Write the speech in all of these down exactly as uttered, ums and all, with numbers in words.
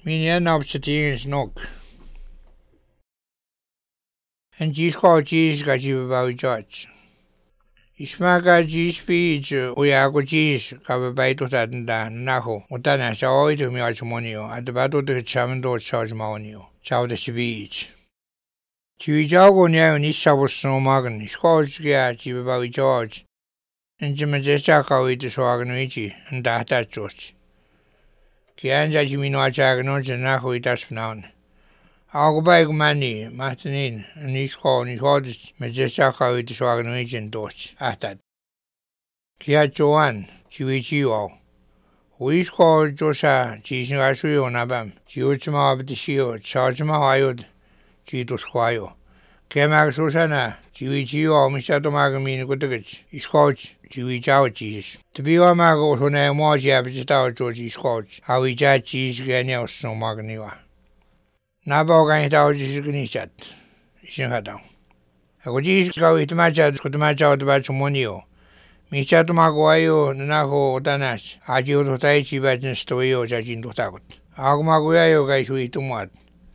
Min op til tingens nok. En jisko jis ga jiba judge. Ismaga jis speech uyago jis ka baito tanda naho. Utana sa oito mi archimonio at the battle de chamando charge maonio. Chow the speech. Chijago nya ni sabos no magan isko ga jiba judge. En jimajecha ka wit so agnoichi and data church. Kianja jimino achagno naho itas naon. Ako ba yung mani, matanin, nisko, niskodis, medjesa ka iti so agno itin dos, atad. Kia joan, chiwichiwo. Uisko josa, chisin gasuyo nabam, chiuchima abdisio, chachima ayod, chitos kwayo. Kia magsusana, chiwichiwo, misato magamini kutagach, iskoch, chiwichao chis. Tabiwa mago suna mo siya abdisitao chos iskoch, awija chis ganya osno maganiwa. Nabo kan ita oji signisat. Isin hatang. Ako jis ka ita machat ko machat ba chumonio. Michat maguayo nako otanas. Aji uto tai chibat stoyo jajin dotakot. Ako maguayo kai sui tumat.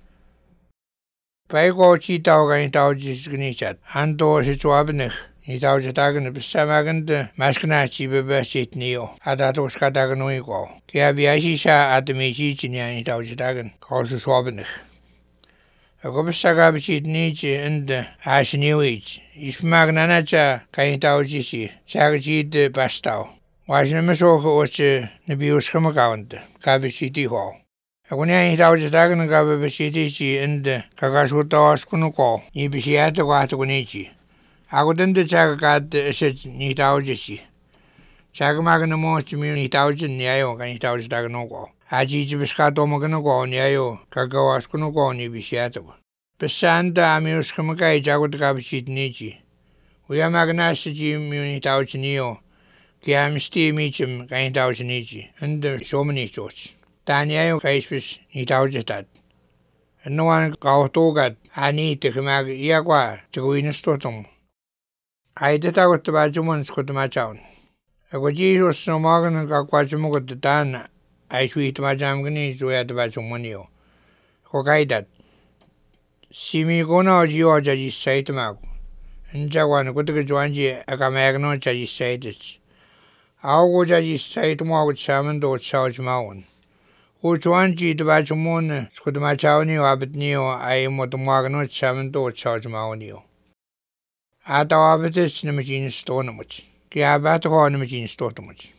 Pai ko chita kan ita oji signisat. Anto si chuabnek. Ita oji tagan besamagand maskna chibe chitnio. Adato skatagan uiko. Kia biasi sa atmichi chinya ita oji tagan. Kausu swabnek. Ako basta ka bisit nichi and asiniwich. Ismagnana cha kaintaw jisi. Chaga jid bastaw. Wajna masoko oche nabius kamakawant. Kabisiti ho. Ako niya itaw jatagan ng kabisiti chi and kakasuta oskuno ko. Ibisiyata ko ato kunichi. Ako danda chaga kat eset nitaw jisi. Chaga magana mo chimi nitaw jin niyayo kaintaw jatagan ko. Aji jibiskato magano ko niyayo kagawas kuno ko ni bisyato. Pesanta amius kamakai jago takabisit nichi. Uya magnasa ji muni tauchinio. Kia misti michim kain tauchinichi. And so many church. Tanyayo kaispis ni taujatat. And no one kautogat ani tekamag iagwa taguinastotum. I did out the bajumans kutumachaun. Ako Jesus no magan kakwachamugot the tan. I sweet my jamgani to at the bachumonio. Hokaidat. Simi gona jiwa jaji sait mag. Njawan kutuk juanji akamagno jaji saitis. Ago jaji sait mag chaman do chauj maun. Uchuanji the bachumon skudmachawni abitnio ay motumagno chaman do chauj maunio. Ata abitis nimajin stonamuch. Kia batho nimajin stonamuch.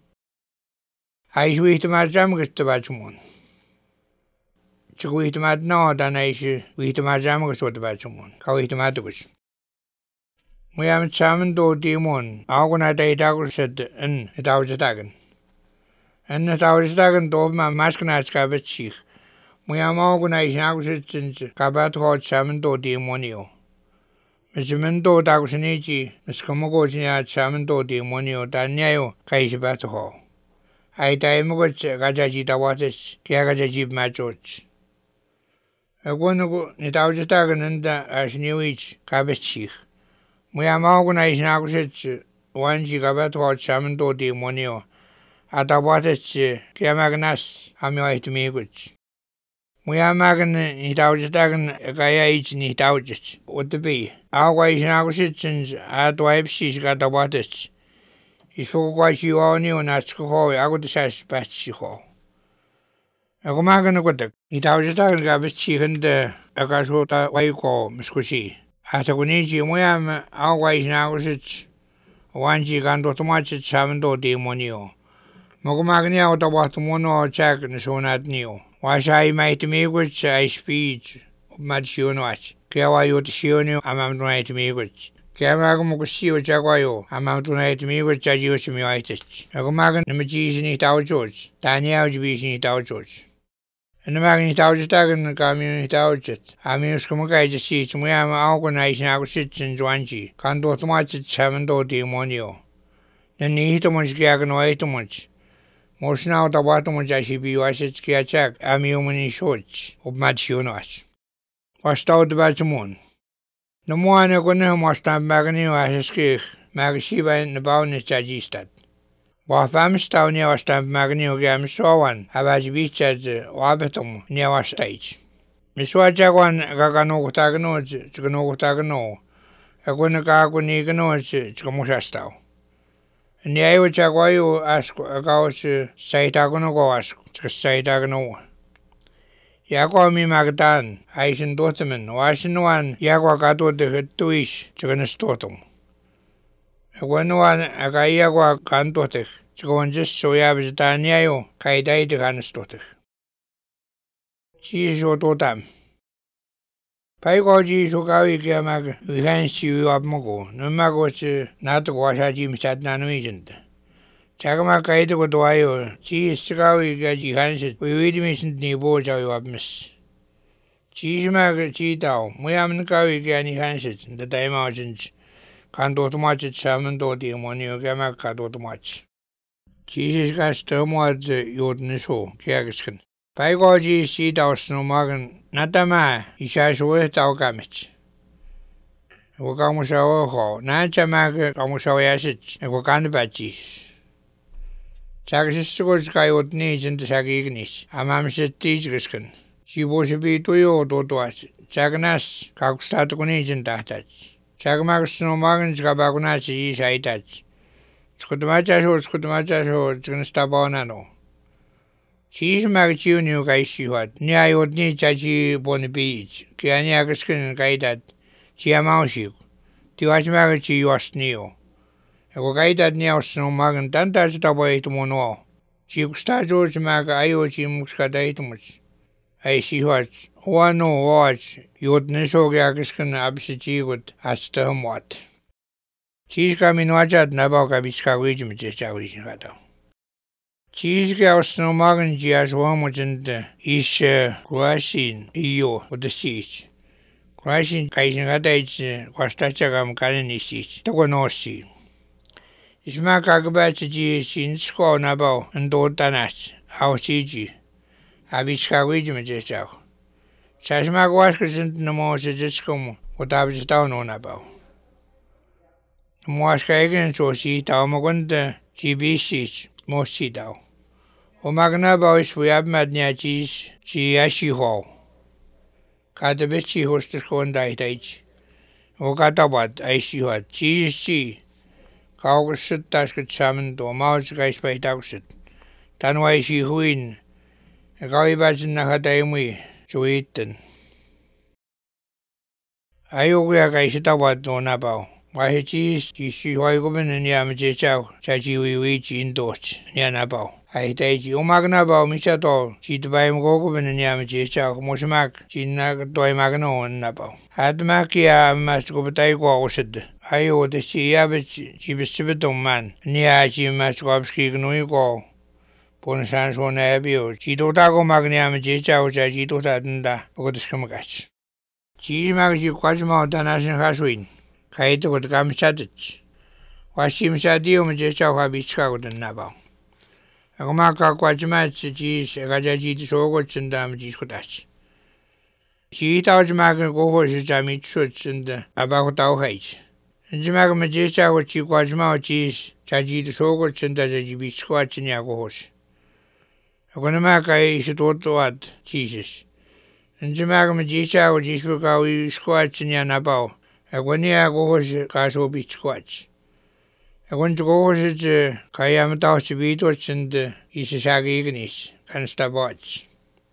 I sweet my jamgus the bachumon. Chikuit mat no danaishi wit majam sort of bachumon. Kawit matugus. We am chaman do demon. Agona datagus said in it out tagan. And it out tagan do my maskanats cabachich. We am organizing agus in cabat hot chaman do demonio. Mizamendo dagusinichi, Miss Kamogonia chaman do demonio, Daniel Kaisibataho. I die much gajaji tawatis, Kiagaji majoch. Ako nago nitaw jatagan nanda asiniwich kabachich. Muya maorganizing agusich wanji kabato chaman do demonio. Atawatis kiamagnas amioit miguch. Muya magan nitaw jatagan kaya ich nitaw jich. What the be? Always agusich and atwaipsis gatawatis. Isfoquashi onio natsko agudisas batchiho. Ako magana ko tak. Itaw siya tayo gabit chicken de akasuta waiko miskusi. At ako nichi mo yam away na ako sit. Wanchi kanto tumachit samando demonio. Magumagani ako tawa tumuno chak na sunat niyo. Wasa ay maitimigot sa ay speech. Madsyono ach. Kaya wayo tisyono amam tunay timigot. Kaya magamukusiyo chakwayo amam tunay timigot sa jiyo sumiyo ay tich. Ako magan na majisi ni tao George. Tanya ako jibisi ni tao George. And the magni tautagan community tauchet. Amius Kumakai seats, we am organizing our citizens Wanji, Kanto Tomachit Samando demonio. The Nihitomuch Gaganoitomuch. Most now the Watomuch I see be Wasset Kiachak, Amiumani Shorts, of Matsyonas. Was out the Bachamoon. No more than a good name was time Magani as a skich, Magashiva and the Bowness Jajistat. Wahpamstau niawastamp magniugiam sowan, avajibichad wabetum niawastage. Miswajawan gaganogutagno, chganogutagno, agunagagunigno, chgamushastau. Niayo chagwayo ask agaus saitagono ask, chgasaitagno. Yagwa mi magdan, aishin dotamen, washinwan, yagwa gato de hittuish, chganastotum. Agwanuan agayagwa kantotek, chgonjis soyabitaniayo, kaidai de ganastotek. Chisho totam. Paigo chisho gawi gamag, vihansi wabmogo, numago ch natwasha jimsat nanuijent. Chagma kaito doayo, chis gawi gaji hansit, we widmission nibo jawi wabmis. Chismag chitao, muyaman gawi gani hansit, the daimajins. Kanto too much at salmon do the money gamma kato too much. Jesus gas termoad yodniso, Kiagiskin. Paigoji seed aus no magan, Natama, Ishas worth our gamage. Wakamusawo, Nancha mag, Kamusawasit, and Wakanabachis. Chagsis sky would need in the Sagignis, Amamsit Tigiskin. She was a bit to you, Dotuas, Chagnas, Kakstatunis in that. Chagmax no magans gabagunachi is I touch. Scudamacha or Scudamacha or Chinstabonano. She's Magachu new guy she had. Near I would need Chachi Bonny Beach, Kianiagaskin guided. Chiamaushi. Tiwach Magachi was neo. A guided near snow magan tantas taboy to mono. She could start George Mag Iochi Muscadaitumus. I see what. One no watch, you would neso gagaskan absiji would ask them what. Cheese coming watch at Naboka Bisca Wijim Jawishin Hato. Cheese gals no magan gias woman and ish grassing eo with the siege. Grassing Kaisin Hadage was Tachagam Kalani siege, the one no sea. Ismak Agabachi sin score Nabo and Dotanas, how Siji. Abisca Wijim Jaw. Chasmag waskers in the most discom, what I was down on about. The Moskagan so see Taumagunda, G B C, most see down. O Magna boys we have mad near cheese, G Ashi Hall. Katabichi hostess con diet age. O Katabat, I see what, cheese see. Kaugas sit tasket salmon, do mouse guys by Dowsit. Tanway she win. A gawibajin Nahadaimi. Chuitin. Ayoga Gaisitawat no nabao. Why cheese, she hoigoben and yamajichow, chachi we reach in dodge, Nianabao. I take you magnabao, Michato, she to buy Mogoben and yamajichow, Mosmak, she nag doi magno and nabao. Had Makia must go but I go said. I owe the sea abbot, she was civitum man, near she must go up ski no go. Ponsan so nabio, she do tago magniam jichow, chachi to tadanda, or the scamagach. Cheese magji quasma danashin haswin. Kaito would come satich. Washim sadio majesha habichka with the nabao. Agomaka quajmats, cheese, a gajaji to sogots and damages kodach. She eat out magan go horses, jamit shoots and about our heights. And Jamaga majesha what she quajma cheese, chaji to sogots and dajaji be squats in yago horse. Agonamaka is it what Jesus. And Jamaga majesha what is for squats in yanabao. Agonia goes Caso Beach Squatch. I want to go to the Kayam Tauchibitoch and Isisagi Ignis, Canstaboch.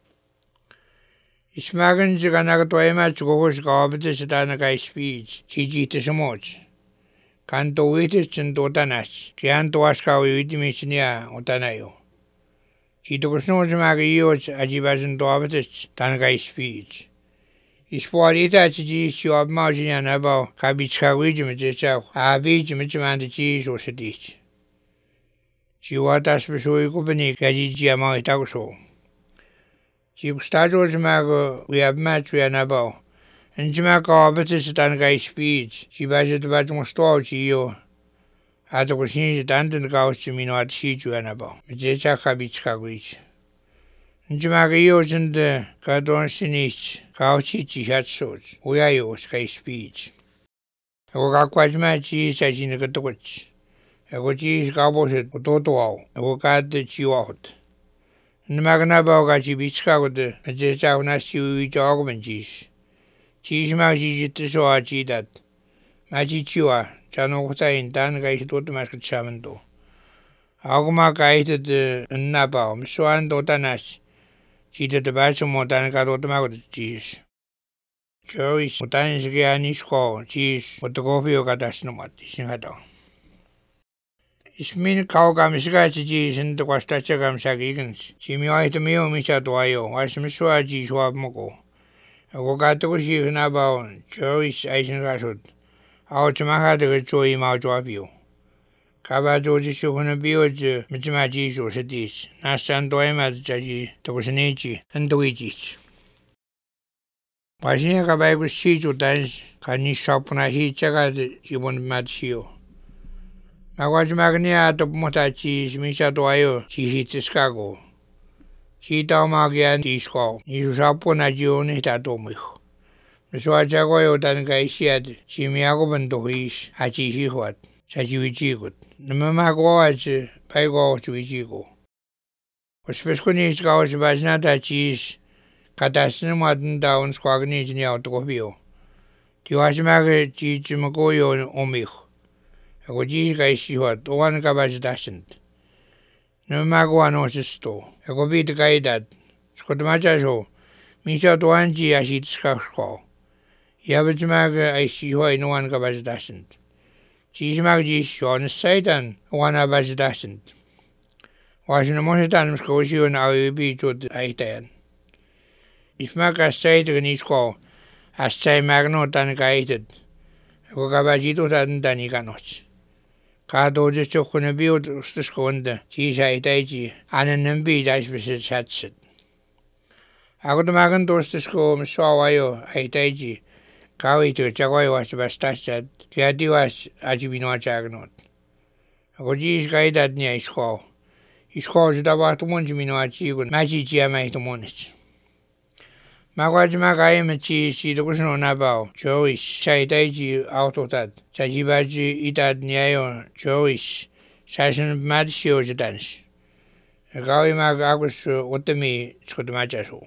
Ismagan Ziganagatoima to go to Gobitis at Anagai speech, Chiji to Samoch. Canto Wittich and Dotanas, Kianto Aska Widimichnia, Otanayo. Chito Snows Magioch, Ajibas and Dobitis, Tanagai speech. Isporita cheese you have margin about Kabichka Wijim itself, a beach Mitchman the cheese or sedich. She was as Pesoi Company, Gajiji among Tagoso. She started Mago, we have match we are about. And Jimaka Betis than Guy speech, she buys the bottom store to you. At the machine, the Anton Gauch, you mean what she you and about. Jecha Kabichka Wich. Jimagayos and the Cardon Sinich, Kauchichi had swords, Uyayo Sky speech. Oga Quajmachi says in the Gatoch. Ego Jesus kaboset ototoao. Ego kaate chiwahot. Namagana baugachi bichkagote. Ajesa unasi uichagomen Jesus. Jesus magji jitsoa chidat. Machi chiwa. Chano kutain tan gaisi totumas kachamento. Aguma kaitet nabao. Msuan dotanas. Chita de bacho motan ka dotamago Jesus. Choice motan sige anisko Jesus. Otokofio katasnomat. Singhata. Ismin kauga misgachi Jesus into kwastachagam sagigans. Chimiwaito mio michatuayo. Wasmiswa Jesus wabmoko. Agogatokushi nabao. Choice aisengasut. Ao chamaha de choi mau joabio. Kaba joji shukuna bioje michimaji so sedis. Nasan doema jaji tokusinichi and doichis. Washing a baby see to dance can you shop on a heat chaga you won't matchio. Magaj magnia to motachi misha doyo, she hits Chicago. She down magian disco. You shop on a june tatomich. Miswa jagoyo than gaisiad, she miago to his, hachi what. Sajiwichigut. Namamagoach, Pago to Wichigo. Ospesconis goes Baznata cheese, Catasinamadon down squagnis in Autobio. Tiwasmaga Chichimagoyo omich. A goji gaisi what, one cabas dasn't. Namaguano sisto. A go be the guy that Scotamajo. Misha Duanji as it's scow. Yabajmaga I see why no one cabas dasn't. Jesus magji shon Satan one abaj dasn't. Was no more than Scotia and I will be to the Aitan. If Maga said in his call, as say Magno than guided, Gogabajito than Daniganos. Cardo just took on a build to sconde, Jesus Aitaji, and an embeed I specific hatchet. I got the Magan doors to school, saw I Aitaji. Kawi to Chagoy was the best at Kiadi was Ajibino Jagnot. A gojis guided near his call. His call is about one Jimino Achievement, Magic Giamai to Monis. Magajimagayam cheese, she was no nabao, Joish, Shaidaji out of that, Chajibaji itad Niayo, Joish, Sasson mad shows dance. A Gawi Mag Agus Otami Scotamajaso.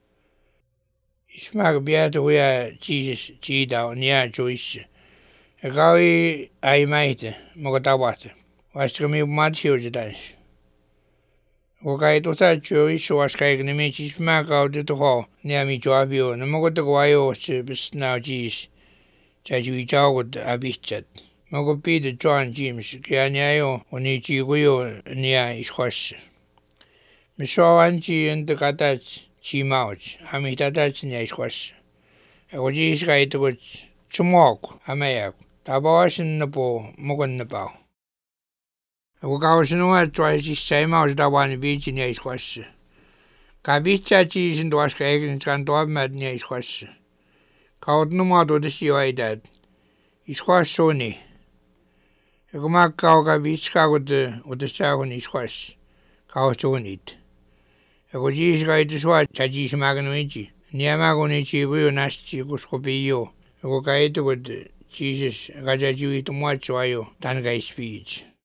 Ismag beat where Jesus Chida near Joyce. A gawi I might, Mogotawat, was to me mud huge dance. Okay, to that Joyce was kind of me, smack out the hall near me, Joavio, and Mogotawayo, bis now Jesus. Chaji Jawed a bichet. Mogopi the John James, Gianayo, when he chiguyo near his horse. Miss Angie and the Catach. Chi mouch, I mean that's in his question. I was this guy to go chumok, a mayak, Tabas in the bow, Mogan the bow. I will go to know what tries this same out that one beach in his question. Cabicha cheese and was cake and can't have mad in his question. Caught no more to the sea I did. His was Sony. I go back cow cabitska with the with the sow in his question. Cow to it. A gojis guy to swat, Chajis Maganoichi. Niamagonichi will nasty Guscopio. A go guide with Jesus, Gajaji to Machuayo, Tangai speech.